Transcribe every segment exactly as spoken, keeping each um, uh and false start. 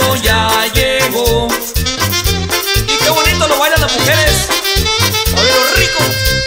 manicero ya llegó. Y qué bonito lo bailan las mujeres. A ver, lo rico.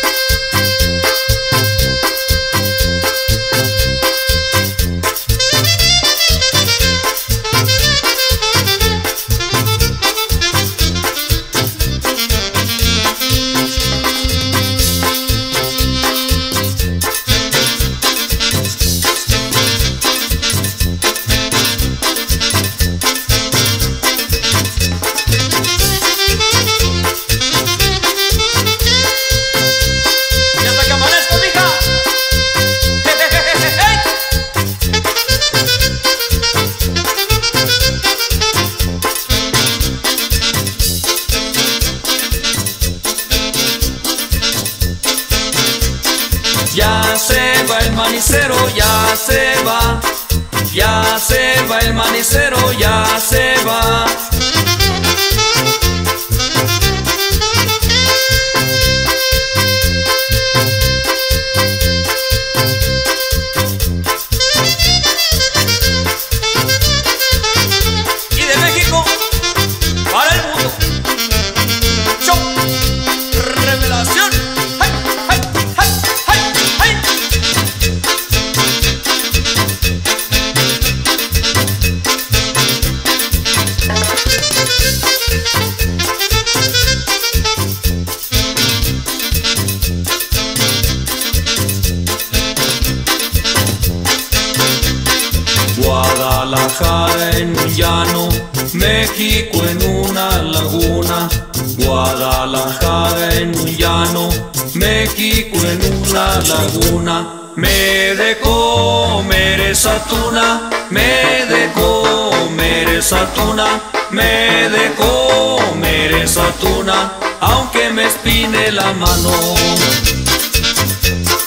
Ya se va el manicero, ya se va. Ya se va el manicero, ya se va. Y de México para el mundo. Show Revelación. Guadalajara en un llano, México en una laguna. Guadalajara en un llano, México en una laguna. Me de comer esa tuna, me de comer esa tuna, me de comer esa tuna, aunque me espine la mano.